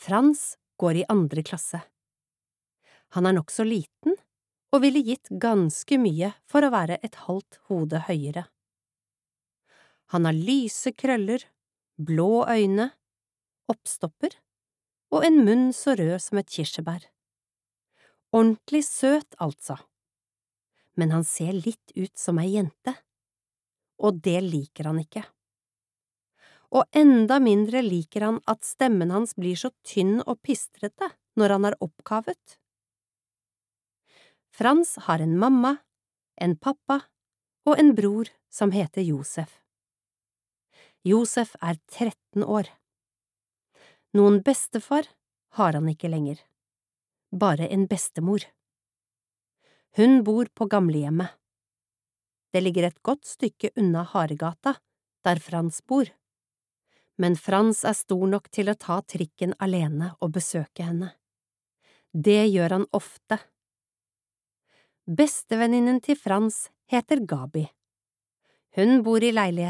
Frans går i 2. klasse. Han er nokså liten og ville gitt ganske mye for å være et halvt hode høyere. Han har lyse krøller, blå øyne, oppstopper og en munn så rød som et kirsebær. Ordentlig søt, altså. Men han ser litt ut som ei jente, og det liker han ikke. Og enda mindre liker han at stemmen hans blir så tynn og pistrete når han er oppkavet. Frans har en mamma, en pappa og en bror som heter Josef. Josef er 13 år. Noen bestefar har han ikke lenger, bare en bestemor. Hun bor på gamlehjemmet. Det ligger et godt stykke unna Haregata, der Frans bor. Men Frans er stor nok til å ta trikken alene og besøke henne. Det gjør han ofte. Bestevenninnen til Frans heter Gabi. Hun bor i leiligheten